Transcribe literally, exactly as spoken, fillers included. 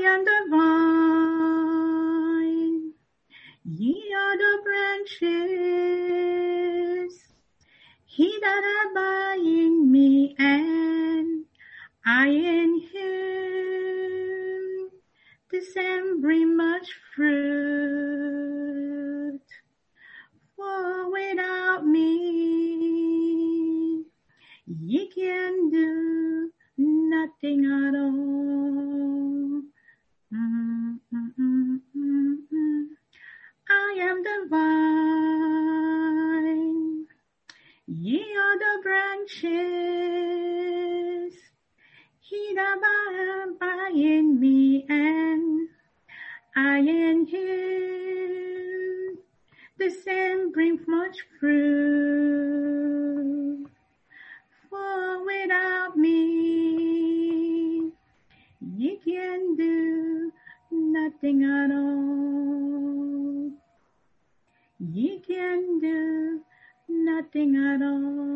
am the vine, ye are the branches. He that abide in me, and I in him, the same bring much fruit. For without me, ye can do nothing at all. Mm, mm, mm, mm, mm. I am the vine, ye are the branches. He that abide in me, and I in him, the same bring much fruit. For without me, ye can do nothing at all. Ye can do nothing at all.